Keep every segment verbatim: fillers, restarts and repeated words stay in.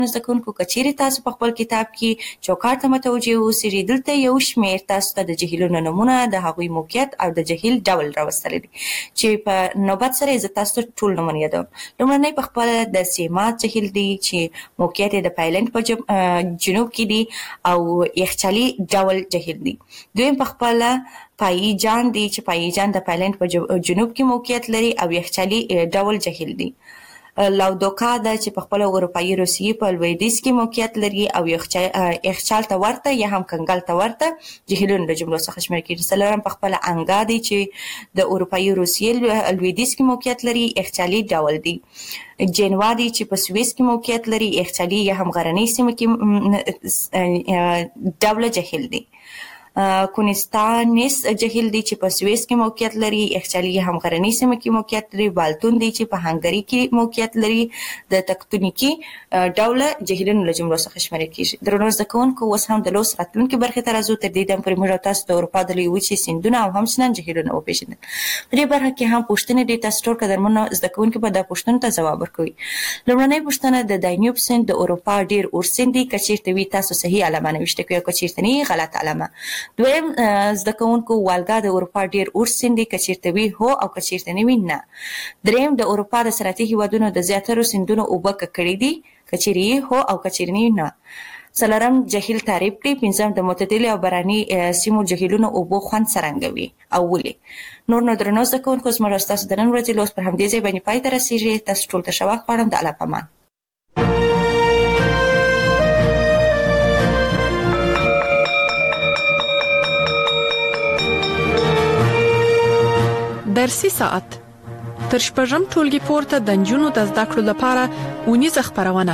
زده کوونکو که چیرې تاسو په خپل کتاب کې چوکاټ ته متوجه اوسئ، دلته یو شمېر تاسو ته د جهیلونو نومونه، د هغوی موقعیت او د جهیل ډول راوستلی دی چې په نوبت سره زه تاسو ته ټول نومونه یادوم. لومړنی په خپله د سیمات جهیل دی چې موقعیت یې د پایلند په جنوب کې دی او یخچالي ډول جهیل دی. دویم په خپله پایی جان دی چې پایی جان د پایلند په جنوب کې موقعیت لري او یخچالي ډول جهیل دی. لاودوکا ده چې په خپله اروپایي روسیې په لویدیځ کې موقعیت لري او یخچال ته ورته یا هم کنګل ته ورته جهیلونو د جملو څخه شمېرل کېږي. څلورم په خپله انګا دی چې د اروپایي روسیې لویدیځ کې موقعیت لري، یخچالي ډول دی. جنوا دی چې په سویس کې موقعیت لري، یخچالي یا هم غرنۍ سیمه کې ډوله جهیل دی. کونستانس جهیل دی چې په سویس کې موقعیت لري، یخچالي یا هم غرنۍ سیمه کې موقعیت لري. بالتون دی چې په هنګري کې موقعیت لري، د تکتونیکي ډوله جهیلونو له جملو څخه شمېرل کېږي. درنو زده کوونکو، اوس هم د لوست راتلونکې برخې ته راځو. تر دې دم پورې موږ او تاسو د اروپا د لویې وچې سیندونه او همچنان جهیلونه وپېژندل. په دې برخه کې هم پوښتنې دي، تاسو ټول قدرمنو زده کوونکي به دا پوښتنو ته ځواب ورکوي. لومړنۍ پوښتنه د دانیوب سیند د اروپا ډېر اوږد سیند دی، که چېرته وي تاسو صحیح علامه نوشته کوئ او که چېرته نه وي غلط علامه. دویم زده کوونکو، والګا د اروپا ډېر اوږد سیند دی، که چېرته وي هو او که چېرته نه وي نه. دریم د اروپا د صنعتي هېوادونو د زیاترو سیندونو اوبه ککړې دي، که چېرې یې هو او که چېرې نه وي نه. څلورم جهیل تعریف کړئ. پنځم د معتدلې او باراني سیمو جهیلونو اوبو خوند څرنګه وي او ولې. نور نو درنو زده کوونکو، زموږ او ستاسو د نن ورځې لوست پر همدې ځای باندې پای ته رسېږي. تاسو ټول ته ښه وخت غواړم. د الله په امان. درسي ساعت تر شپږم ټولګي پورته د نجونو د زده کړو لپاره اونیزه خپرونه.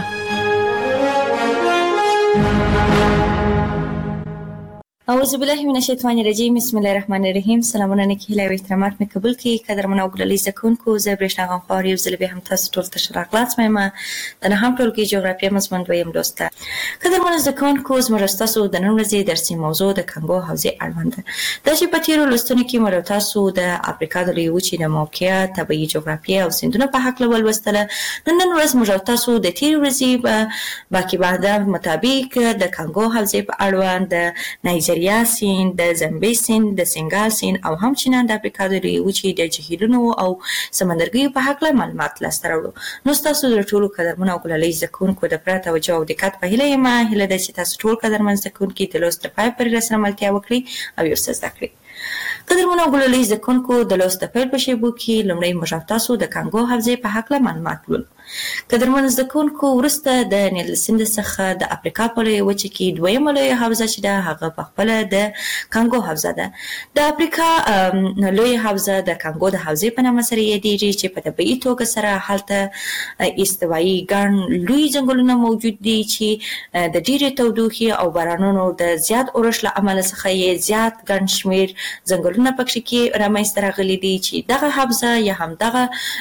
اعوذ بالله من الشیطان الرجیم. بسم الله الرحمن الرحیم. سلامونه نیکې هیلې او احترامات مې قبول کړئ. قدرمن او ګلالي زده کوونکو، زه برېښنا غمخوار یو ځل بیا هم تاسو ټول ته ښه راغلاست وایم. د نهم ټولګي جغرافیه مضمون دویم لوست ته. قدرمنو زده کوونکو، زموږ او ستاسو د نن ورځې درسي موضوع د کنګو حوزې اړوند ده. دا چې په تېرو لوستونو کې موږ او تاسو د افریقا د لویې وچې د موقعیت، طبیعي جغرافیې او سیندونو په هکله ولوستله. نو نن ورځ موږ او تاسو د تېرې ورځې باقي بعده مطابق د کنګو حوزې په اړوند د نایجریا سیند، د زمبي سیند، د سنګال سیند او همچنان د افریقا د لویې وچې د جهیلونو او سمندرګیو په هکله معلومات لاسته راوړو. نو ستاسو د ټولو قدرمنو او ګلالۍ زده کوونکو د پوره توجه او دقت په هیله یم. هیله ده چې تاسو ټول قدرمن زده کوونکي د لوست تر پایه پورې راسره ملتیا وکړئ او یو څه زده کړئ. قدرمنو او ګلالۍ زده کوونکو، د لوست د پیل په شیبو کې لومړی موږ او تاسو د کنګو حوزې په هکله معلومات ولولو. قدرمنو زده کوونکو، وروسته د نیل سیند څخه د افریقا په لویه وچه کې دویمه لویه حوزه چې ده هغه پخپله د کنګو حوزه ده. د افریقا لویه حوزه د کنګو د حوزې په نامه سره یادېږي چې په طبیعي توګه سره هلته استوایي ګڼ لوی ځنګلونه موجود دي چې د ډېرې تودوخې او بارانونو د زیات اورښت له امله څخه یې زیات ګڼ شمېر ځنګلونه پکښې کې رامنځته راغلي دي چې دغه حوزه یا هم دغه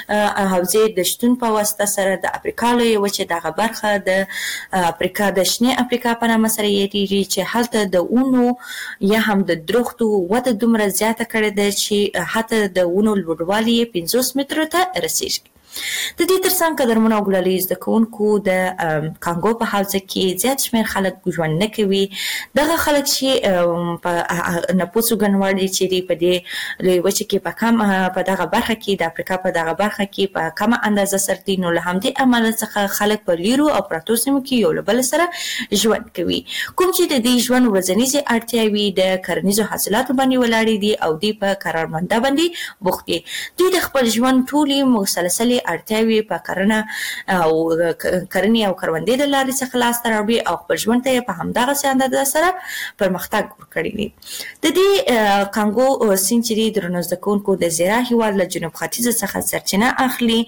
حوزې د شتون په واسطه سره د افریقا لویه وچې دغه برخه د افریقا د شنې افریقا په نامه سره یادېږي چې هلته د ونو یا هم د درختو وده دومره زیاته کړې ده چې حتی د ونو لوړوالی یې پنځوس مترو ته رسېږي. د دې ترڅنګ قدرمنو او ګلالۍ زده کوونکو، د کانګو په حوزه کې زیات شمېر خلک ژوند نه کوي. دغه خلک چې په نفوسو ګڼوړ دي چې دي په دې لویې وچې کې په کم په دغه برخه کې د افریقا په دغه برخه کې په کمه اندازه سره دي، نو له همدې امله څخه خلک په لیرو او پرتو سیمو کې یو له بل سره ژوند کوي. کوم چې د دې ژوند ورځنیزې اړتیاوې د کرنیزو حاصلاتو باندې ولاړې دي او دوی په کارمنده باندې بوخت دي. دوی د خپل ژوند ټولې مسلسلې اړتیاوې په کرنه او کرنې او کروندې د لارې څخه لاسته راوړي او خپل ژوند ته یې په همدغسې اندازه سره پرمختګ ورکړی دی. د دې کانګو سیند چې دی درنو زده کوونکو د زیرا هېواد له جنوب ختیځ څخه سرچینه اخلي،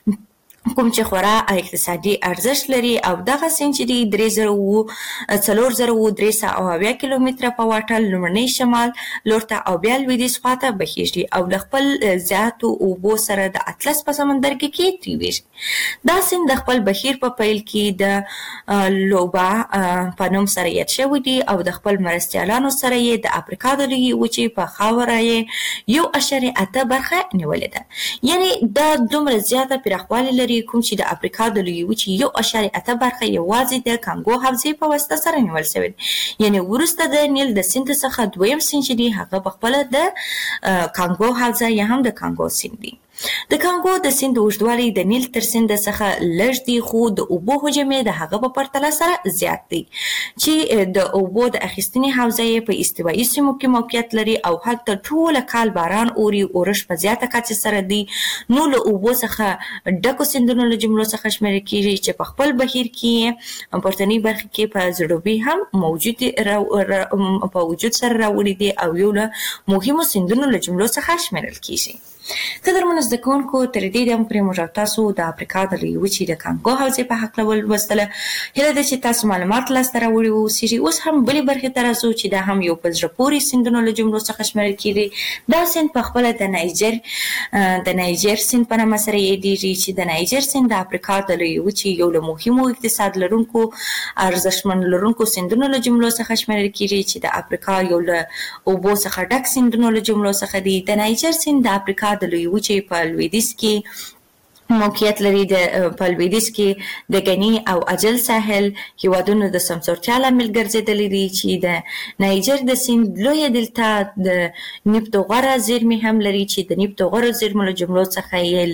کوم چې خورا اقتصادي ارزښت لري او دغه سیند چې دی درې زره اووه څلور زره اووه درې سوه او اویا کیلومتره په واټن لومړنی شمال لور ته او بیا لویدیځ خواته بهیږي او د خپل زیاتو اوبو سره د اطلس په سمندرګي کې تیریږي. دا سیند د خپل بهیر په پیل کې د لوبا په نوم سره یاد شوی دی او د خپل مرستیالانو سره یې د افریقا د لویې وچې په خاوره یې یو اشاریه اته برخه نیولې ده. یعنې دا دومره زیاته پراخوالی لري لري کوم چې د افریقا د لویې وچې یو اعشاریه اته برخه یوازې د کانګو حوزې په واسطه سره نیول شوې ده. یعنې وروسته د نیل د سیند څخه دویم سیند چې دی هغه پخپله د کانګو حوزه یا هم د کانګو سیند دی. د کانګو د سیند اوږدوالی د نیل تر سیند څخه لږ دی خو د اوبو حجم یې د هغه په پرتله سره زیات دی چې د اوبو د اخیستنې حوزه یې په استوایي سیمو کې موقعیت لري او هلته ټوله کال باران اوري، اورښت په زیاته کچه سره دی. نو له اوبو څخه ډکو سیندونو له جملو څخه شمیرل کیږي چې په خپل بهیر کې پورتنۍ برخه کې په زړوبي هم موجود په وجود سره راوړي دي او یو له مهمو سیندونو له جملو څخه شمیرل کیږي. قدرمنو زده کوونکو تر دې دمه پورې موږ تاسو د افریقا د لویې وچې د کانګو حوزې په هکله ولوستله. هیله ده چې تاسو معلومات لاسته راوړي واوسیږي. اوس هم بلې برخې ته راځو چې دا هم یو په زړه پورې سیندونو له جملو څخه شمیرل کیږي. دا سیند پخپله د نایجر د نایجر سیند په نامه سره یادیږي چې د نایجر سیند د افریقا د لویې وچې یو له مهمو اقتصاد لرونکو ارزښتمن لرونکو سیندونو له جملو څخه شمیرل کیږي چې د افریقا یو له اوبو څخه ډک سیندونو له جملو څخه دی. د نایجر سیند د افریقا د لویې وچې په لویدیځ کې موقعیت لري. د په لویدیځ کې د غني او اجل ساحل هیوادونو د سمسورتیا لامل ګرځېدلی دي چې د نایجر د سیند لویه دلتا د نفت او غوره زیرمې هم لري چې د نفت او غوره زیرمو له جملو څخه یې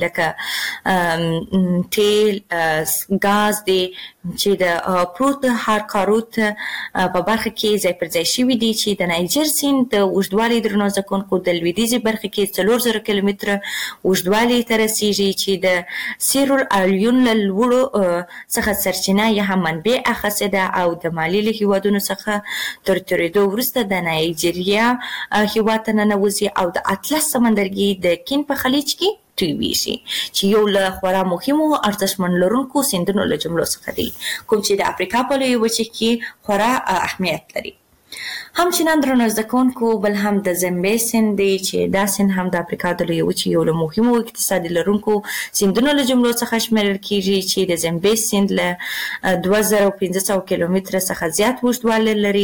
لکه تیل، ګاز دی چې د پروت هارکاروت په برخه کې ځای پر ځای شوي دي چې د نایجر سیند د اوږدوالي درنو زده کوونکو د لویدیځې برخه کې څلور زره کیلومتره اوږدوالي ته رسیږي چې د سیرول اليون له لوړو څخه سرچینه یا هم منبع اخیستې ده او د مالي له هیوادونو څخه تر تېرېدو وروسته د نایجیریا هیواد ته ننوځي او د اطلس سمندرګي د کین په خلیج کې تویږي چې یو له خورا مهمو ارزښتمن لرونکو سیندونو له جملو څخه دی کوم چې د افریقا په لویې وچې کې خورا اهمیت لري. همچنان درنو زده کوونکو بل هم د زمبې سیند دی چې دا سیند هم د افریقا د لویې وچې یو له مهمو اقتصادي لرونکو سیندونو له جملو څخه شمیرل کیږي چې د زمبې سیند له دوه زره پنځه سوه کیلومتره څخه زیات اوږدوالی لري.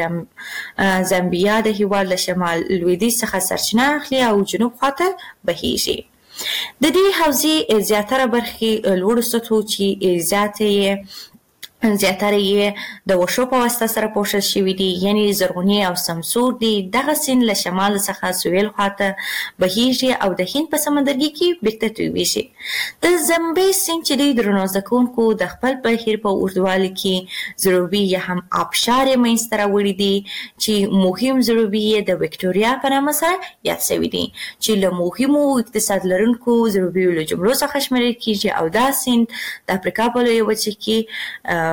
د زامبیا د هیواد له شمال لویدیځ څخه سرچینه اخلي او جنوب خواته بهیږي. د دې حوزې زیاتره برخې لوړو سطحو چې زیاته یې زیاتره یې د وښو په واسطه سره پوښل شوي دي یعنې زرغونې او سمسور دي. دغه سیند له شمال څخه سویل خواته بهیږي او د هند په سمندرګي کې بیرته تویږي. د زمبې سیند چې دی درنو زده کوونکو د خپل بهیر په اوږدوالي کې ضروبي یا هم آبشار یې منځته راوړي دي چې مهم ضروبي یې د وکټوریا په نامه سره یاد شوي دي چې له مهمو اقتصاد لرونکو ضروبیو له جملو څخه شمیرل کیږي او دا سیند د افریقا په لویه وچه کې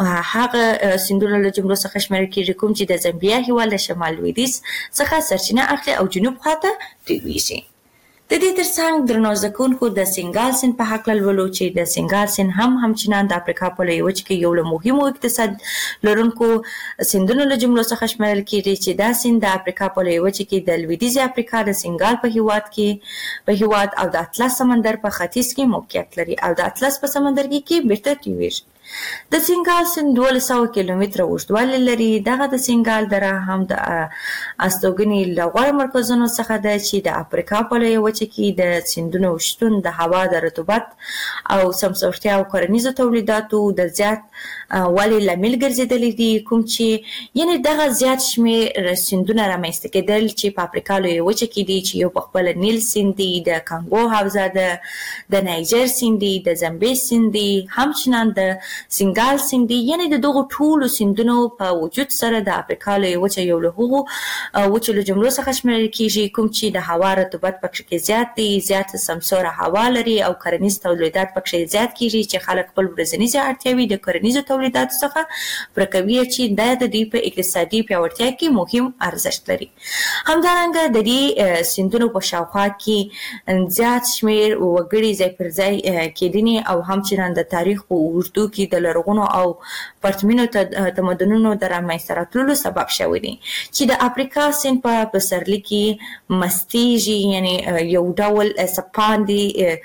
هغه سیندونو له جملو څخه شمیرل کیږي کوم چې د زامبیا هیواد له شمال لویدیځ څخه سرچینه اخلي او جنوب خواته تویږي. د دې ترڅنګ درنو زده کوونکو د سینګال سیند په هکله لولو چې د سینګال سیند هم همچنان د افریقا په لویه وچه کې یو له مهمو اقتصاد لرونکو سیندونو له جملو څخه شمیرل کیږي چې دا سیند د افریقا په لویه وچه کې د لویدیځې افریقا د سینګال په هیواد کې په هیواد او د اطلس سمندر په ختیځ کې موقعیت لري او د اطلس په سمندرګي کې بیرته تویږي. د سینګال سیند دولس سوه کیلومتره اوږدوالی لري. دغه د سینګال دره هم د استوګنې له غوره مرکزونو څخه ده چې د افریقا په لویه وچه کې د سیندونو شتون د هوا د رطوبت او سمسورتیا او کرنیزو تولیداتو د زیات والي لامل ګرځېدلی دي کوم چې یعنې دغه زیات شمېر سیندونه رامنځته کېدل چې په افریقا لویه وچه کې دي چې یو پخپله نیل سیند دی، د کانګو حوزه ده، د نایجر سیند دی، د زمبې سیند دی، همچنان د سینګال سیند دی. یعنې د دغو ټولو سیندونو په وجود سره د افریقا لویه وچه یو له هغو وچو له جملو څخه شمیرل کیږي کوم چې د هوا رطوبت پکښې کې زیات دی، زیات سمسوره هوا لري او کرنیز تولیدات پکښې زیات کیږي چې خلک خپل ورځنیزې اړتیاوې د کرنیزو تولیداتو څخه پوره کوي چې دا د دوی په اقتصادي پیاوړتیا کې مهم ارزښت لري. همدارنګه د دې سیندونو په شاوخوا کې زیات شمېر وګړي ځای پر ځای کېدنې او همچنان د تاریخ په اوږدو کې د لرغونو او پرتمینو تمدنونو د رامنځته راتللو سبب شوي دي چې د افریقا سیند په پسرلي کې مستیږي یعنې یو ډول څپان دي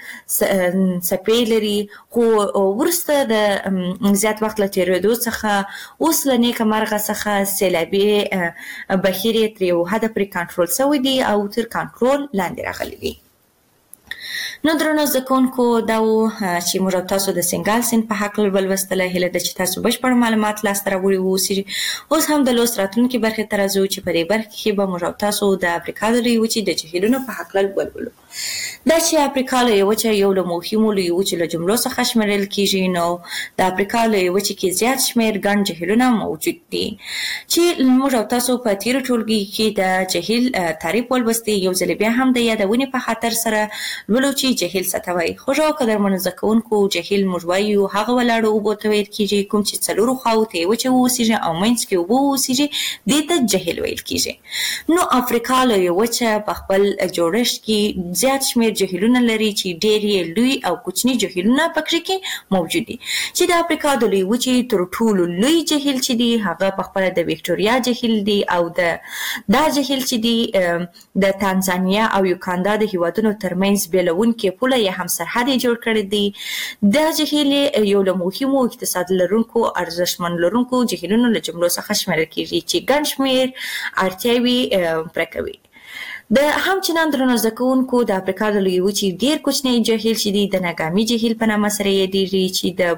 څپې لري خو وروسته د زیات وخت له تېرېدو څخه اوس له نیکه مرغه څخه سیلابي بهیر یې تر یو حده پورې کنټرول شوی دی او تر کنټرول لاندې راغلی دی. نو درنو زده کوونکو دا و چې موږ او تاسو د سنګال سیند په هکله ولوستله. هیله ده چې تاسو بشپړ معلومات لاسته راوړي واوسئ. اوس هم د لوست راتلونکي برخې ته راځو چې په دې برخه کې به موږ او تاسو د افریقا د لویې وچې د جهیلونو په هکله ولولو. دا چې افریقا لویه وچه یو له مهمو لویو وچو له جملو څخه شمیرل کیږي، نو د افریقا لویه وچې کې زیات شمیر ګڼ جهیلونه موجود دي چې موږ او تاسو په تیرو ټولګي کې د جهیل تعریف ولوستي. یو ځل بیا هم د یادونې په خاطر سره لولو چې جهیل څه ته وایي. خوږو او قدرمنو زده کوونکو، جهیل موږ وایو هغه ولاړو اوبو ته ویل کیږي کوم چې څلورو خواوو ته یې وچه واوسیږي او منځ کې اوبه واوسیږي، دې ته جهیل ویل کیږي. نو افریقا لویه وچه په خپل جوړښت کې زیات شمیر جهیلونه لري چې ډېر یې لوی او کوچني جهیلونه پکې کې موجود دي. چې د افریقا د لویې وچې تر ټولو لوی جهیل چې دی هغه په خپله د ویکټوریا جهیل دی، او د دا جهیل چې دی د تانزانیا او یوکاندا د هیوادونو ترمنځ بیلونکې پوله یا هم سرحد یې جوړ کړی دی. دا جهیل یو له مهمو اقتصاد لرونکو ارزښتمن لرونکو جهیلونو له جملو څخه شمیرل کیږي چې ګڼ شمېر اړتیاوې پوره کوي. د همچنان درنو زده کوونکو، د افریقا د لویې وچې ډېر کوچنی جهیل چې دی د ناګامي جهیل په نامه سره یادېږي چې د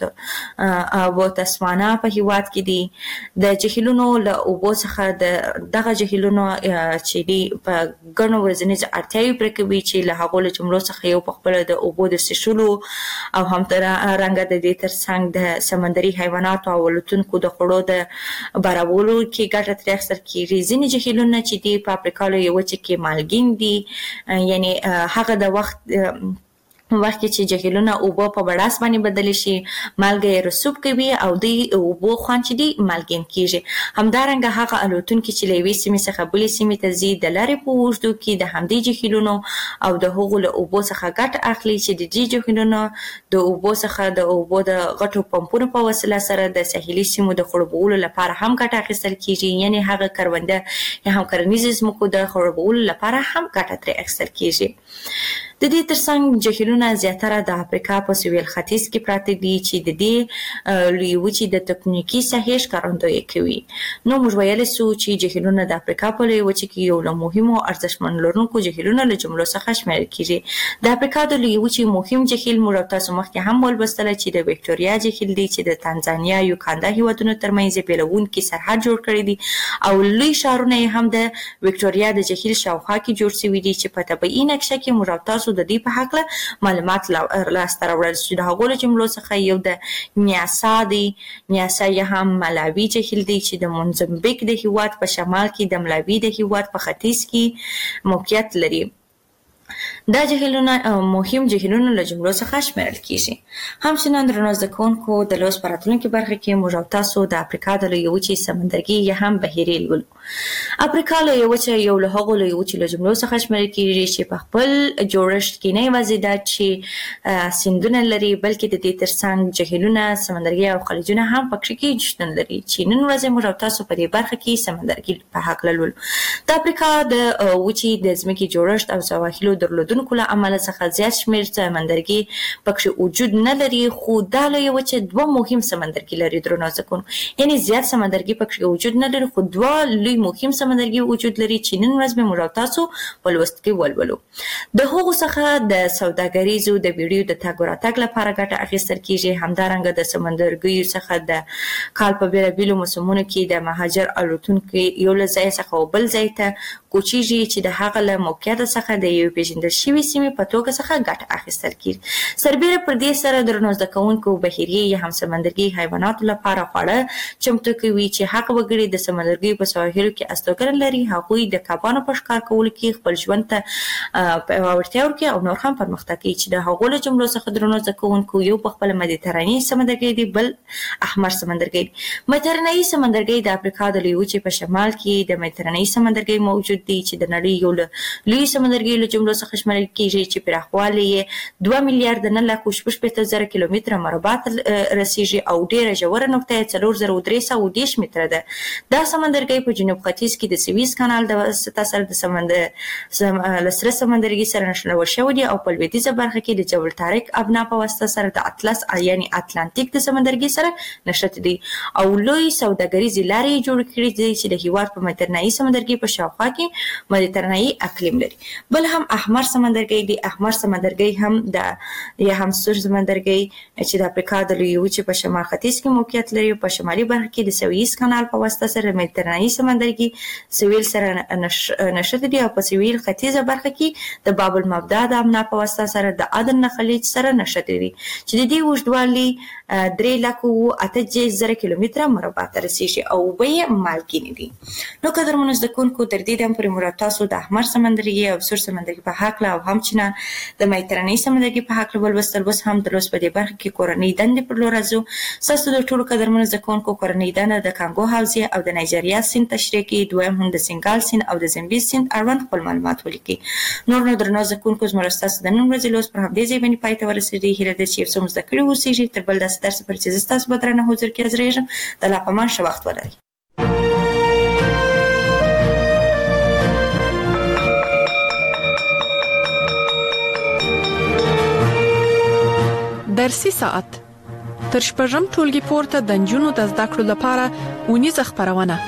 بوت بوتسوانا په هیواد کې دی. د جهیلونو له اوبو څخه د دغه جهیلونو چې دی په ګڼو ورځنیزو اړتیاوې پوره کوي چې له هغو له جملو څخه یو په خپله د اوبو د څښلو او همدارنګه د دې ترڅنګ د سمندري حیواناتو او الوتونکو د خوړو د برابرولو کې ګټه ترې اخیستل کېږي. ځینې جهیلونه چې دی په افریقا لویې وچې کې مالګین دي، یعنی هغه د وخت وخت کې چې جهیلونه اوبه په بړاس باندې بدلی شي مالګه یې رسوب کوي او د اوبو خوند چې دی مالګین کیږي. همدارنګه هغه الوتونکي چې له یوې سیمې څخه بلې سیمې ته ځي د لارې په اوږدو کې د همدې جهیلونو او د هغو له اوبو څخه ګټه اخلي چې د دې جهیلونو د اوبو څخه د اوبو د غټو پمپونو په وسیله سره د ساحلي سیمو د خړوبولو لپاره هم ګټه اخیستل کیږي. یعنی هغه کرونده یا هم کرنیزې ځمکو د خړوبولو لپاره هم ګټه ترې اخیستل کیږي. د دې ترڅنګ جهیلونه زیاتره د افریقا په سویل ختیځ کې پراته دي چې د دې لویې وچې د تکتونیکي ساحې ښکارندویي کوي. نو موږ ویلی سو چې جهیلونه د افریقا په لویې وچې کې یو له مهمو ارزښتمن لرونکو جهیلونو له جملو څخه شمیرل کیږي. د افریقا د لویې وچې مهم جهیل موږ او تاسو مخکې هم ولوستله چې د ویکټوریا جهیل دی چې د تانزانیا یوکاندا هیوادونو ترمنځ یې بیلونکي سرحد جوړ کړی دی او لوی ښارونه یې هم د ویکټوریا د جهیل شاوخوا کې جوړ شوي دي چې په طبیعي نقشه کې موږ او تاسو د دې په هکله معلومات لاسته راوړل چې د هغو له جملو څخه یو د نیاسا دی. نیاسا یا هم ملاوي جهیل دی چې د موزمبیک د هیواد په شمال کې د ملاوي د هیواد په ختیځ کې موقعیت لري. دا جهیلونه مهم جهیلونو له جملو څخه شمیرل کیږي. همچنان درنو زده کوونکو، د لوست په راتلونکي برخه کې موږ او تاسو د افریقا د لویې وچې سمندرګي یا هم بحیرې لولو. افریقا لویې وچه یو له هغو لویې وچې له جملو څخه شمیرل کیږي چې په خپل جوړښت کې نه یوازې دا چې سیندونه لري بلکې د دې ترڅنګ جهیلونه، سمندرګي او خلیجونه هم پکې کې شتون لري چې نن ورځ موږ او تاسو په دې برخه کې سمندرګي په هکله لولو. د افریقا د وچې د ځمکې جوړښت او سواحلو درلودونکو له امله څخه زیات شمیر سمندرګي پکې وجود نه لري، خو دا لویه وچه دوه مهم سمندرګي لري درنو زده کوونکو. یعنی زیات سمندرګي پکې وجود نه لري خو دوه لوی مهم سمندرګي وجود لري چې نن ورځ به موږ او تاسو په لوست کې ولولو. د هغو څخه د سوداګریزو د بیړیو د تګ راتګ لپاره ګټه اخیستل کیږي. همدارنګه د سمندرګیو څخه د کال په بیلابیلو موسمونو کې د مهاجر الوتونکي یو له ځای څخه بل ځای ته کوچیږي چې د هغه له موقعیت څخه د یو پیژندل شوي سیمې په توګه څخه ګټه اخیستل کیږي. سربیره پر دې سره درنو زده کوونکو بحیرې یا هم سمندرګي حیواناتو لپاره خواړه چمتو کوي چې هغه وګړي د سمندرګي په سواحلو کې استوګنه لري هغوی د کبانو په ښکار کولو کې خپل ژوند ته پیاوړتیا ورکوي او نور هم پرمختګ کوي چې د هغو له جملو څخه درنو زده کوونکو یو په خپله مدیترانې سمندرګي دی، بل احمر سمندرګي دی. مدیترانې سمندرګي د افریقا د لویې وچې په شمال کې د مدیترانې سمندرګي موجود دی چې د نړۍ یو له لوی سمندرګي له جملو څخه شمیرل کیږي چې پراخوالی یې دوه میلیارده نه لک شپږ شپېته زره کیلومتره مربع رسیږي او ډیره ژوره نقطه یې څلور زره درې سوه دېرش متره ده. دا سمندرګي په جنوب ختیځ کې د سویز کانال د واسطه سره د سمندر له سره سمندرګي سره نښلول شوی دی او په لویدیځه برخه کې د جبل طارق ابنا په واسطه سره د اطلس یعنی اتلانتیک د سمندرګي سره نښتي دي او لوی سوداګریزې لارې جوړ کړي دي چې د هیواد په مدیترانې سمندرګي په شاوخوا کې مدیترانې اقلیم لري. بل هم احمر سمندرګي دی. احمر سمندرګي هم د یا هم سور سمندرګي چې د افریقا د لویې وچې په شمال ختیځ کې موقعیت لري. په شمالي برخه کې د سویس کانال په واسطه سره مدیترانه‌ای سمندرګي سویل سره نښتي دي او په سویل ختیځه برخه کې د باب المبدا د امنا په واسطه سره د عدن خلیج سره نښتي دي چې د دې اوږدوالي درې لکه اته زره کیلومتره مربع ته رسیږي او اوبه یې مالګینې دي. نو قدرمنو زده کوونکو تر دې دمه پورې مو تاسو د احمر سمندرګي او سور سمندرګي په هکله او همچنان د مدیترانه‌ای سمندرګي په هکله ولوستل. اوس هم د لوست په دې برخه کې کورنۍ دندې پر لور راځو. ستاسو د ټولو قدرمنو زده کوونکو کورنۍ دنده د کانګو حوزې او د نایجیریا سیند تشریح کوي. دویم هم د سینګال سیند او د زمبیز سیند اړوند خپل معلومات ولیکي. نور نو درنو زده کوونکو زموږ ستاسو د نن ورځې لوست پر همدې ځای باندې پای ته ورسېدی. هیله ده چې یو څه مو زده کړي اوسېږي. تر بل داسې درس پورې چې زه ستاسو په درنه حضور کې حاضرېږم. د الله په امان ښه وخت ولرئ. درسي ساعت تر شپږم ټولګي پورته د نجونو د زده کړو لپاره اونیزه خپرونه.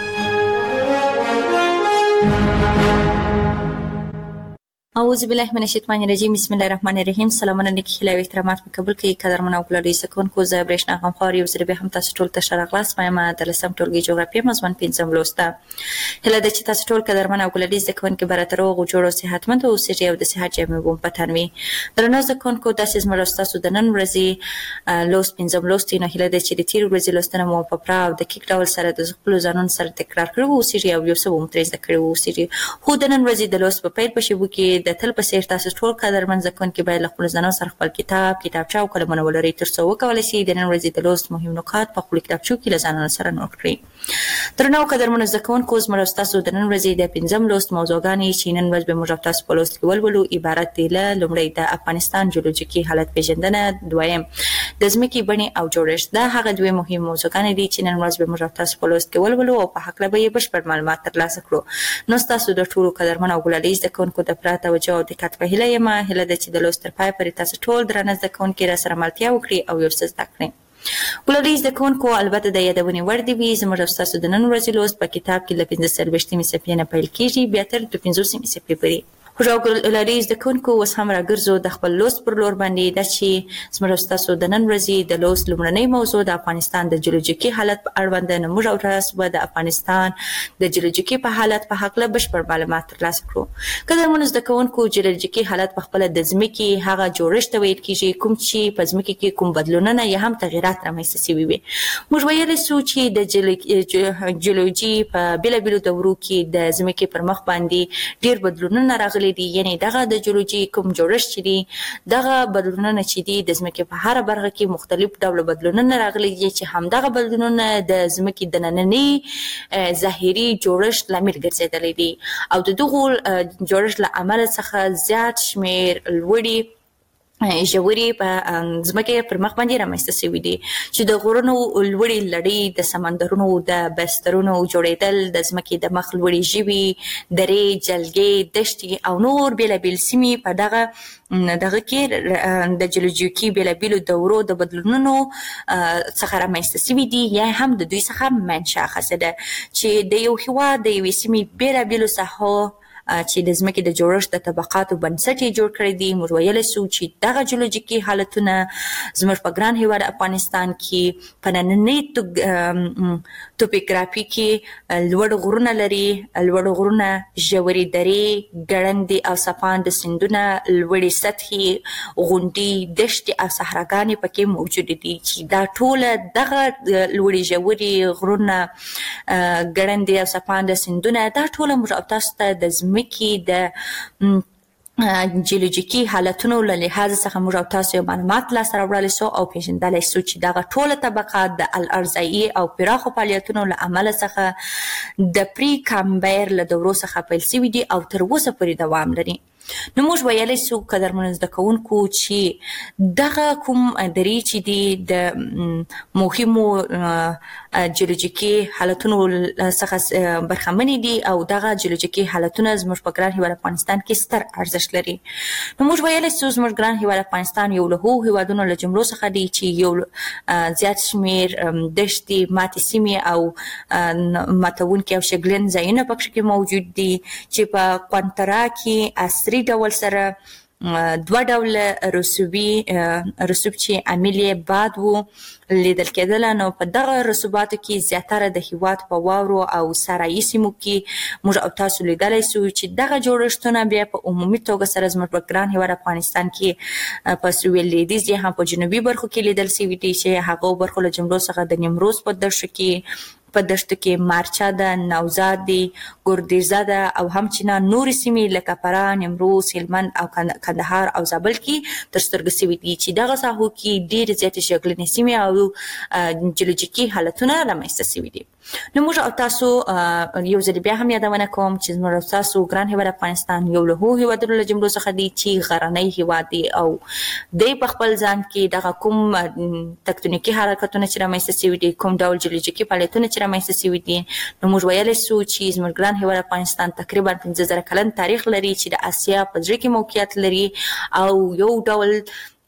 اعوذ بالله من الشیطان الرجیم. بسم الله الرحمن الرحیم. سلامونه نیکی هیله او احترامات مې قبول کړئ. قدرمن او ګلالي سکونکو زه برېښنا غمخوار یو ځل بیا هم تاسو ټول ته ښه راغلاست. وایم د لسم ټولګي جغرافیه مضمون پنځم لوست ده. هیله ده چې تاسو ټول قدرمن او ګلالي سکونکو برابر روغ او جوړ او صحتمند اوسئ او د صحت جامې بوم پتن وي. درنو سکونکو داسې زموږ تاسو د نن ورځې لوست پنځم لوست نه هیله ده چې د تیر ورځې لوستنه مو په پرا او د کیک ډول سره د خپل ځانون سره تکرار کړو اوسئ او یو څه مو ترې زده کړو اوسئ. خو د نن ورځې د لوست په پیل په شیبو کې د تل په سیر تاسو ټول قدرمن زده کوونکي باید له خپلو ځانونو سره خپل کتاب کتابچه او قلمونه ولرئ تر څو وکولی شئ د نن ورځې د لوست مهم نکات په خپلو کتابچو کې له ځانونو سره نوټ کړئ. درنو قدرمنو زده کوونکو زموږ او ستاسو د نن ورځې د پنځم لوست موضوعګانې چې نن ورځ به موږ او تاسو په لوست کې ولولو عبارت دي له لومړی د افغانستان جیولوجیکي حالت پیژندنه، دویم د ځمکې بڼې او جوړښت. دا هغه دوې مهم موضوعګانې دي چې نن ورځ به موږ او تاسو په لوست کې ولولو او په هکله به یې بشپړ معلومات ترلاسه کړو. نو ستاسو د ټولو قدرمن او ګلالي زده کوونکو د پوره توجه او دقت په هیله یم. هیله ده چې د لوست تر پای پورې تاسو ټول درانه زده کوونکي راسره ملتیا وکړي او یو څه زده کړئ. ګلالي زده کوونکو البته د یادونې وړ دي وي زموږ او ستاسو د نن ورځې لوست په کتاب کې له پنځه څلوېښتمې صفحې نه پیل کېږي بیا تر دوه پنځوسمې صفحې پورې. خو ګلالي زده کوونکو اوس هم راګرځو د خپل لوست پر لور باندې. دا چې زموږ او ستاسو د نن ورځې د لوست لومړنۍ موضوع د افغانستان د جیولوجیکي حالت په اړوند ده. نو موږ او تاسو به د افغانستان د جیولوجیکي په حالت په هکله بشپړ معلومات ترلاسه کړو. قدرمنو زده کوونکو جیولوجیکي حالت په خپله د ځمکې هغه جوړښت ته ویل کېږي کوم چې په ځمکې کې کوم بدلونونه یا هم تغیرات رامنځته سوي وي. موږ ویلی سو چې د جیولوجي په بېلابېلو دورو کې د ځمکې پر مخ باندې ډېر بدلونونه راغلي دي. یعنې دغه د جیولوجي کوم جوړښت چې دي دغه بدلونونه چې دي د ځمکې په هره برخه کې مختلف ډوله بدلونونه راغلي دي چې همدغه بدلونونه د ځمکې د ننني ظاهري جوړښت لامل ګرځېدلی دي او د دغو جوړښت له امله څخه زیات شمېر لوړې ژورې په ځمکې پر مخ باندې رامنځته شوي دي چې د غرونو لوړې لړۍ، د سمندرونو د بسترونو جوړېدل، د ځمکې د مخ لوړې ژوي، درې، جلګې، دښتې او نور بېلابېل سیمې په دغه دغه کې د جیولوجیکي بېلابېلو دورو د بدلونونو څخه رامنځته شوي دي یا هم د دوی څخه منشأ اخیستې ده چې د یو هېواد د یوې سیمې بېلابېلو ساحو چې د ځمکې د جوړښت د طبقاتو بنسټ یې جوړ کړی دی. موږ ویلی سو چې دغه جیولوجیکي حالتونه زموږ په ګران هېواد افغانستان کې په نننۍ توپوګرافي کې لوړ غرونه لري، لوړ غرونه، ژورې درې، ګړندې او څپانده سیندونه، لوړې سطحې، غونډۍ، دښتې او صحراګانې پکې موجودې دي چې دا ټوله دغه لوړې ژورې غرونه، ګړندې او څپانده سیندونه دا ټوله موږ او تاسو ته د ځمکې د جیولوجیکي حالتونو له لحاظ څخه موږ او تاسو یو معلومات لاسته راوړلی سو او پېژندلی سو چې دغه ټوله طبقات د الارضایي او پراخو فعالیتونو له امله څخه د پري کامبر له دورو څخه پیل سوي دي او تر اوسه پورې دوام لري. نو موږ ویلی سو قدرمنو زده کوونکو چې دغه کوم درې چې دي د مهمو جیولوجیکي حالتونو څخه برخمنې دي او دغه جیولوجیکي حالتونه زموږ په ګران هېواد افغانستان کې ستر ارزښت لري. نو موږ ویلی سو زموږ ګران هېواد افغانستان یو له هغو هېوادونو له جملو څخه دی چې یو زیات شمېر دښتې، ماتې سیمې او ماتونکي او شګلن ځایونه پکښې کې موجود دي چې په قونترا کې عصري عملی ډول سره دوه ډول رسوبي رسوب چې عملی باد وو لیدل کېدل. نو په دغه رسوباتو کې زیاتره د هیواد په واورو او صحرایي سیمو کې موږ او تاسو لیدلی سو چې دغه جوړښتونه بیا په عمومي توګه سره زموږ په ګران هیواد افغانستان کې په سویل لویدیځ یا هم په جنوبي برخو کې لیدل سوي دي چې هغو برخو له جملو څخه د نیمروز په دښتو کې په دښتو کې مارچا ده، نوزاد دی، ګردیزه ده او همچنان نورې سیمې لکه فراه، نیمروز، هلمند او کندهار او زابل کې تر سترګو سوي دي چې دغه ساحو کې ډېرې زیاتې شګلنې سیمې او جیولوجیکي حالتونه رامنځته سوي دي. نو موږ او تاسو یو ځل بیا هم یادونه کوم چې زموږ او تاسو ګران هیواد افغانستان یو له هغو هیوادونو له جملو څخه دی چې غرنی هیواد دی او دی په خپل ځان کې دغه کوم تکتونیکي حرکتونه چې رامنځته سوي دي، کوم ډول جیولوجیکي فعالیتونه چې رامنځته سوي دي، نو موږ ویلی سو چې زموږ ګران هیواد افغانستان تقریبا پنځه زره کلن تاریخ لري چې د اسیا په زړه کې موقعیت لري او یو ډول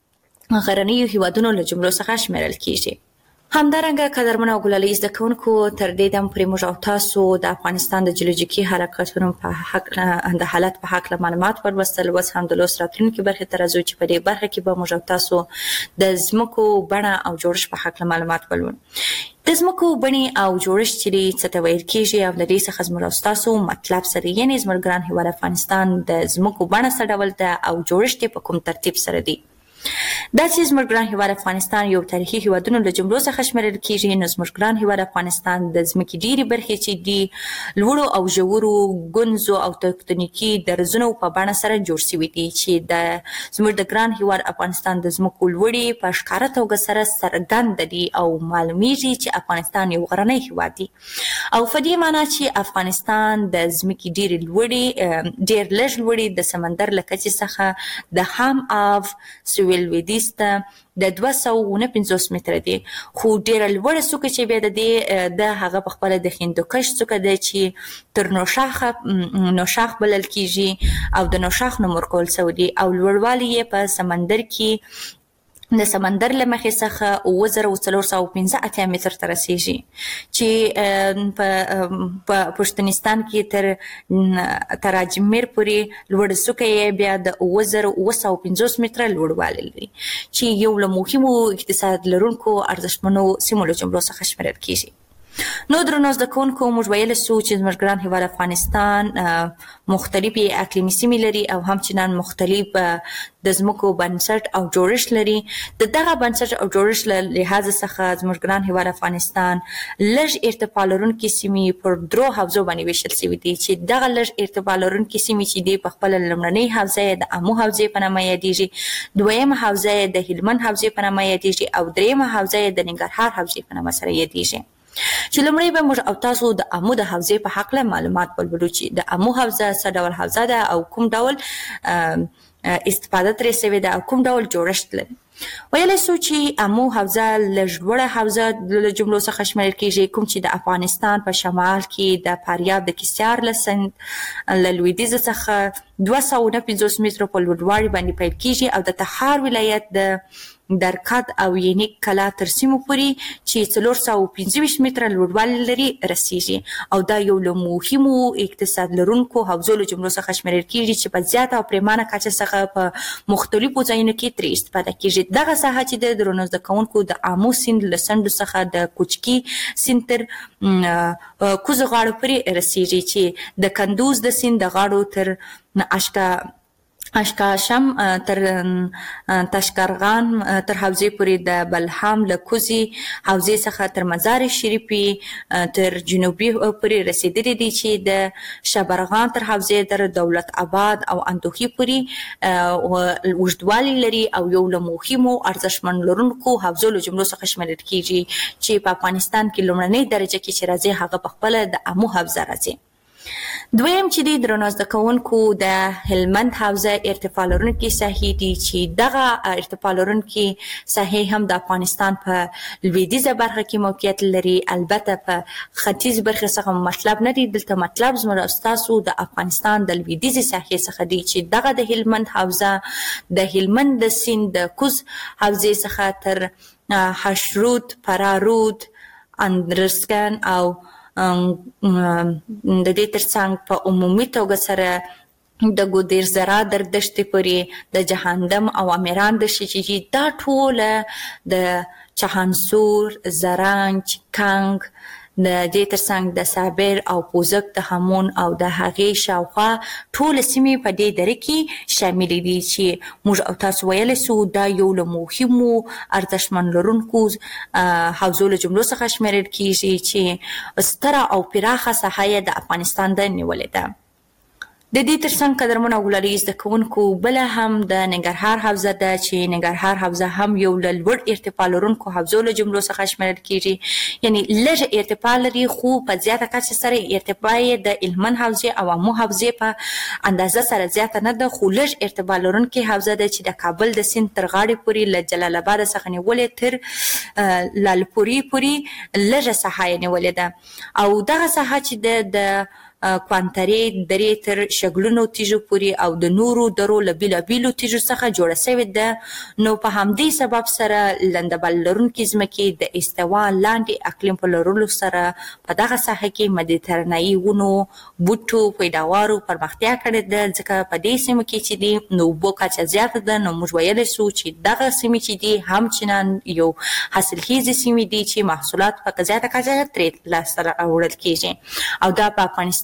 غرنیو هیوادونو له جملو څخه شمیرل کیږي. همدارنګه قدرمنو او ګلالي زده کوونکو تر دې دم پورې موږ او تاسو د افغانستان د جیولوجیکي حرکتونو په حق د حالت په هکله معلومات ولوستل. اوس هم د لوست راتلونکي برخې ته راځو چې په دې برخه کې به موږ او تاسو د ځمکو بڼه او جوړښت په هکله معلومات ولولو. د ځمکو بڼې او جوړښت چې دی څه ته ویل کېږي او د دې څخه زموږ او ستاسو مطلب سره یعنې زموږ ګران هیواد افغانستان د ځمکو بڼه څه ډول ده او جوړښت یې په کوم ترتیب سره دی. دا چې زموږ ګران هیواد افغانستان یو تاریخي هیوادونو له جملو څخه شمیرل کیږي، نو زموږ ګران هیواد افغانستان د ځمکې ډېرې برخې چې دي لوړو او ژورو ګنځو او تکتونیکي درزونو په بڼه سره جوړ سوي دي چې د زموږ د ګران هیواد افغانستان د ځمکو لوړې په ښکاره توګه سره څرګنده دي او معلومیږي چې افغانستان یو غرنی هیواد دی او په دې معنا چې افغانستان د ځمکې ډېرې لوړې ډېر لږ لوړې د سمندر له کچې څخه د هم آف سویل لویدیځ ته د دوه سوه اووه پنځوس متره دی، خو ډېره لوړه څوکه چې بیا د دې د هغه په خپله د هندوکش څوکه ده چې تر نوشاخه نوشاخ بلل کیږي او د نوشاخ نوم ورکول سوی دی او لوړوالی یې په سمندر کې د سمندر له مخې څخه اووه زره څلور سوه پنځه اتیا متر ته رسیږي چې په پښتنستان کې تر تر اجمیر پورې لوړه څوکه یې بیا د اووه زره اووه سوه پنځوس متره لوړوالی لري چې یو له مهمو اقتصاد لرونکو ارزښتمنو سیمو له جملو څخه شمیرل کیږي. نو درنو زده کوونکو موږ ویلی سو چې زموږ ګران هیواد افغانستان مختلفې اقلیمي سیمې لري او همچنان مختلف د ځمکو بنسټ او جوړښت لري. د دغه بنسټ او جوړښت له لحاظه څخه زموږ ګران هیواد افغانستان لږ ارتفاع لرونکي سیمې پر درو حوزو باندې ویشل سوي دي چې دغه لږ ارتفاع لرونکي سیمې چې دي په خپله لومړنۍ حوزه یې د امو حوزې په نامه یادیږي، دویمه حوزه یې د هلمند حوزې په نامه یادیږي او دریمه حوزه یې د ننګرهار حوزې په نامه سره یادیږي. چې لومړی به موږ او تاسو د امو د حوزې په هکله معلومات ولولو چې د امو حوزه څه ډول حوزه ده او کوم ډول استفاده ترې سوې ده او کوم ډول جوړښت لري. ویلی سو چې امو حوزه لږ لوړه حوزه له جملو څخه شمیرل کیږي، کوم چې د افغانستان په شمال کې د فاریاب د کیسیار له سند له لویدیځه څخه دوه سوه اووه پنځوس مترو په لوړوالي باندې پیل کیږي او د تخار ولایت د درکد او ینیک کلا تر سیمو پورې چې څلور سوه پنځه ویشت متره لوړوالی لري رسیږي او دا یو له مهمو اقتصاد لرونکو حوزو له جملو څخه شمیرل کیږي چې په زیاته او پریمانه کچه څخه په مختلفو ځایونو کې ترې استفاده کیږي. دغه ساحه چې د درنو زده کوونکو د امو سیند له څنډو څخه د کوچکي سیند تر کوزو غاړو پورې رسیږي چې د کندوز د سیند د غاړو تر اشکا اشکاشم تر تشکرغان تر حوزې پورې د بلحام له کوزې حوزې څخه تر مزار شریفي تر جنوبي پورې رسیدلي دي چې د شبرغان تر حوزې تر دولت آباد او اندوخي پورې اوږدوالی لري او یو له مهمو ارزښتمن لرونکو حوزو له جملو څخه شمیرل کیږي چې په افغانستان کې لومړنۍ درجه کې چې راځي هغه په خپله د امو حوزه راځي. دویم چې دی درنو زده کوونکو د هلمند حوزه ارتفاع لرونکي ساحې دي چې دغه ارتفاع لرونکي ساحې هم د افغانستان په لویدیځه برخه کې موقعیت لري، البته په ختیځ برخه څخه مطلب نه دی، دلته مطلب زموږ او ستاسو د افغانستان د لویدیځې ساحې څخه دی چې دغه د هلمند حوزه د هلمند د سیند د کوز حوزې څخه تر حشرود، فرارود، اندرسکن او د دې ترڅنګ په عمومي توګه سره د ګودیر زرا در دشتې پورې د جهنم او امیران دشتې چې دي دا ټوله د چهانسور، زرنج، کنگ، د دې ترڅنګ د صابر او پوزک د همون او د هغې شاوخوا ټولې سیمې په دې دره کې شاملې دي چې موږ او تاسو ویلی سو دا یو له مهمو ارزښتمن لرونکو حوزو له جملو څخه شمیرل کیږي چې ستره او پراخه ساحه یې د افغانستان د نیولې ده. د دې ترڅنګ قدرمنو او ګلالي زده کوونکو بله هم د ننګرهار حوزه ده چې ننګرهار حوزه هم یو له لوړ ارتفاع لرونکو حوزو له جملو څخه شمیرل کیږي، یعنی لږ ارتفاع لري خو په زیاته کچه سره ارتفاع یې د هلمند حوزې او امو حوزې په اندازه سره زیاته نه ده، خو لږ ارتفاع لرونکې حوزه ده چې د کابل د سیند تر غاړې پورې له جلال آباد څخه نیولې تر لالپورې پورې لږه ساحه یې نیولې ده او دغه ساحه چې ده د کوانترې درې تر شګلونو تیږو پورې او د نورو درو له بیلابیلو تیږو څخه جوړه سوې ده. نو په همدې سبب سره لندبل لرونکي ځمکې د استوا لاندې اقلیم په لرلو سره په دغه ساحه کې مدیترانهیي ونو بوټو پیداوارو پرمختیا کړې ده، ځکه په دې سیمه کې چې دي نو اوبو کچه زیاته ده. نو موږ ویلی سو چې دغه سیمې چې دي همچنان یو حاصلخیزې سیمې دي چې محصولات په زیاته کچه ترې لاسته راوړل کیږي او دا په افغانستان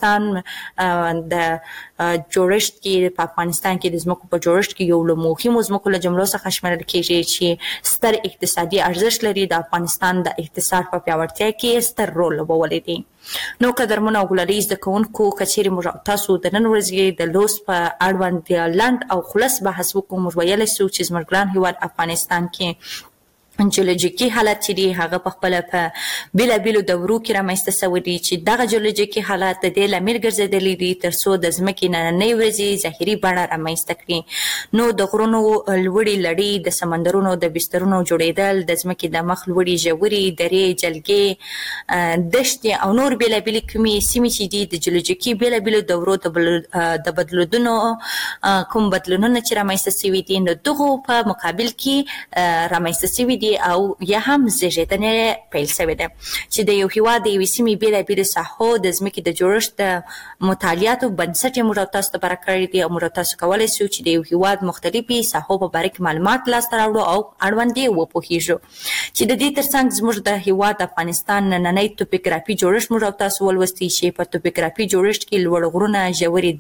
د جوړښت کې په افغانستان کې د ځمکو په جوړښت کې یو له مهمو ځمکو له جملو څخه شمیرل کیږي چې ستر اقتصادي ارزښت لري، د افغانستان د اقتصاد په پیاوړتیا کې ستر رول لوبولی دی. نو قدرمنو او ګلالي زده کوونکو که چیرې موږ تاسو د نن ورځې د لوست په اړوند لنډ او خلص بحث وکړو، موږ ویلی سو چې زموږ ګران هیواد افغانستان کې جیولوژیکي حالت چې دی هغه په خپله په بیلابیلو دورو کې رامنځته سوی دی چې دغه جیولوژیکي حالت د دې لامل ګرځېدلی دی تر څو د ځمکې نننۍ ورځې ظاهري بڼه رامنځته کړي. نو د غرونو لوړې لړۍ، د سمندرونو د بسترونو جوړېدل، د ځمکې د مخ لوړې ژورې درې، جلګې، دښتې او نور بیلابیلې کومې سیمې چې دي د جیولوژیکي بیلابیلو دورو د بدلودونو کوم بدلونونه چې رامنځته سوي دي نو دغو په مقابل کې رامنځته سوي دي او یا هم زیږېدنې پیل سوې ده چې د یو هیواد د یوې سیمې بیلابیلو ساحو د ځمکې د جوړښت د مطالعاتو بنسټ یې موږ او تاسو دپاره کړی دی او موږ او تاسو کولی سو چې د یو هیواد مختلفې ساحو په باره کې معلومات لاسته راوړو او اړوند یې وپوهیږو چې د دې ترڅنګ زموږ د هیواد افغانستان نننی توپوګرافي جوړښت موږ او تاسو ولوستي چې په توپوګرافي جوړښت کې لوړ غرونه، ژورې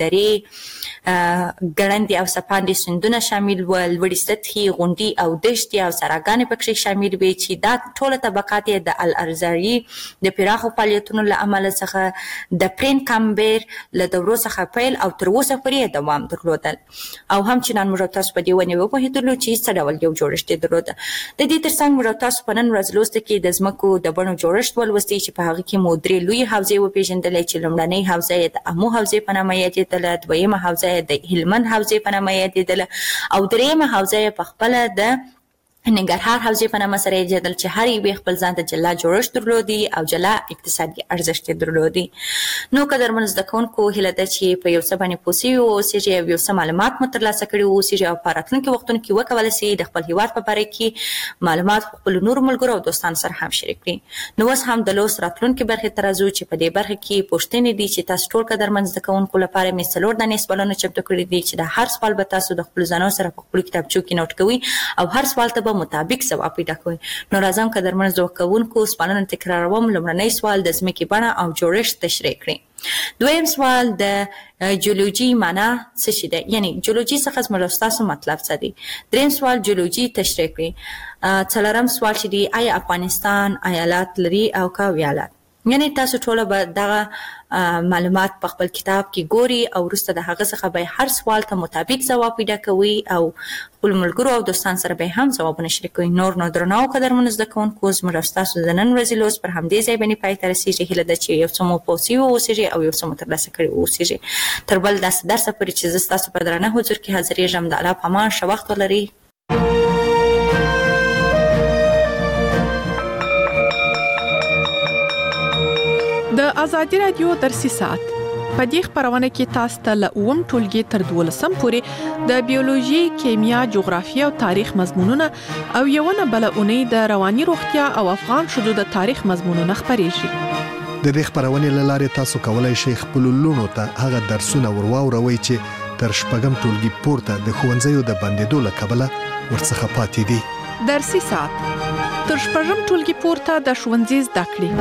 درې، ګړندې او څپاندې سیندونه شامل ول، لوړې سطحې، غونډې او دښتې او سراګانې پکښې شامل وي چې دا ټوله طبقات یې د الارزایي د پراخو فعالیتونو له امله څخه د پرین کامبر له دورو څخه پیل او تر اوسه پورې دوام درلودل او همچنان موږ تاسو په دې ونې وپوهېدلو چې څه ډول یو جوړښت یې درلوده. د دې ترڅنګ موږ تاسو په نن ورځ لوسته کې د ځمکو د بڼو جوړښت ولوستئ چې په هغه کې مو درې لویې حوزې وپېژندلې چې لومړنۍ حوزه یې د امو حوزې په نامه یادېدله، دویمه حوزه یې د هلمند حوزې په نامه یادېدله او درېیمه حوزه یې په خپله د ننګرهار حوزې په نامه سره یادېدل چې هر یوې خپل ځان ته جلا جوړښت درلودي او جلا اقتصادي ارزښت یې درلودي. نو قدرمنو زده کوونکو هیله ده چې په یو څه باندې پوه سوي واوسېږئ او یو څه معلومات مو ترلاسه کړي واوسېږئ او په راتلونکي وختونو کې وکولی سئ د خپل هیواد په باره کې معلومات په خپلو نورو ملګرو او دوستانو سره هم شریک کړي. نو اوس هم د لوست راتلونکي برخې ته راځو چې په دې برخه کې پوښتنې دي چې تاسو ټول قدرمن زده کوونکو لپاره مې څلور دانې سوالونه چمتو کړي دي چې د هر سوال به تاسو د خپلو ځانونو سره په خپلو کتابچو کې نوټ کوئ او هر سوال ته به مطابق ځواب پیدا کوئ. نو راځم قدرمن زده کوونکو سوالونه تکراروم. لومړنی سوال د ځمکې بڼه او جوړښت تشریح کړئ. دویم سوال د جیولوژي معنا څه شی ده، یعنی جیولوژي څخه زموږ ستاسو مطلب څه دی. دریم سوال جیولوژي تشریح کړئ. څلورم سوال چې دی آیا افغانستان ایالات لري او که ویالات، یعنی تاسو ټوله به دغه معلومات په خپل کتاب کې ګوري او وروسته د هغه څخه به هر سوال ته مطابق ځواب پیدا کوئ او خپل ملګرو او دوستان سره به هم ځوابونه شریکوئ. نور نو درنو قدرمنو زده کوونکو زموږ او ستاسو د نن ورځې لوست پر همدې ځای باندې پای ته رسېږي. هیله ده چې یو څه مو پوه سوي واوسېږئ او یو څه مو ترلاسه کړي واوسېږئ. تر بل داسې درسه پورې چې زه ستاسو په درانه حضور کې حاضرېږم، د الله په امان ښه وخت ولرئ. د ازادي رادیو درسي ساعت په دې خبرونه کې تاسو ته له اووم ټولګي تر دولسم پورې د بیولوژي، کیمیا، جغرافیه او تاریخ مضمونونه او یو نه بل اونۍ د رواني روغتیا او افغان شذو د تاریخ مضمونونه خبرېږي. د دې خبرونه لاره تاسو کولای شئ خپل لونو ته هغه درسونه ورواوروي چې تر شپږم ټولګي پورته د ښوونځیو د بندیدو له کبله ورڅخه پاتې دي. درسي ساعت تر شپږم ټولګي پورته د ښوونځي زده کړې